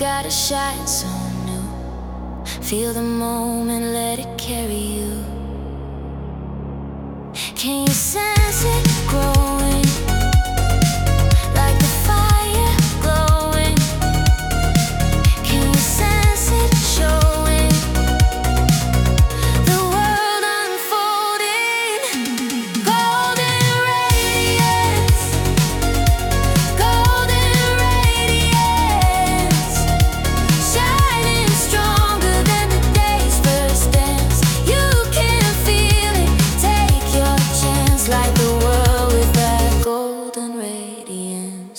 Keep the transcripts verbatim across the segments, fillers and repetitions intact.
gotta shine so new. Feel the moment, let it carry you. Can you sense it growing? Like the fire glowing. Can you sense it showing? The world unfolding. Golden radiance. Golden radiance. Shining stronger than the day's first dance. You can feel it. Take your chance. Light the world with that golden radiance.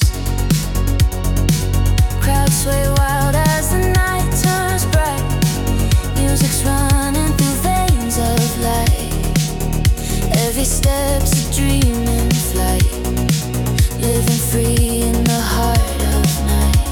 Crowds sway wild as the night turns bright. Music's running through veins of light. Every step's a dream in flight. Living free in the heart of night.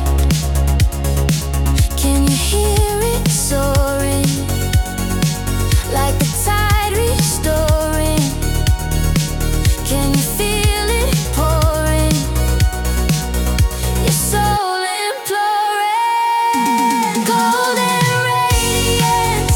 Can you hear it soaring? Like the tide restoring. Can you feel it pouring? Your soul imploring. Golden radiance.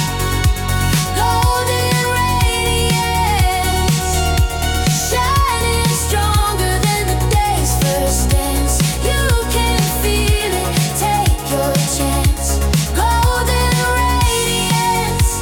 Golden radiance. Shining stronger than the day's first dance. You can feel it. Take your chance. Golden radiance.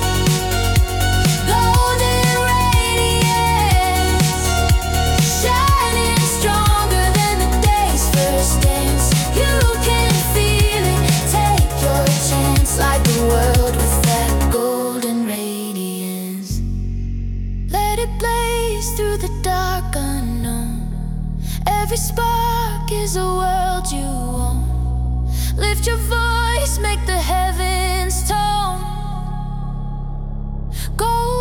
Golden radiance. Shining stronger than the day's first dance. You can feel it. Take your chance. Light the world with that golden radiance. Let it blaze through the dark unknown. Every spark is a world you own. Lift your voice, make the heavens tone. Golden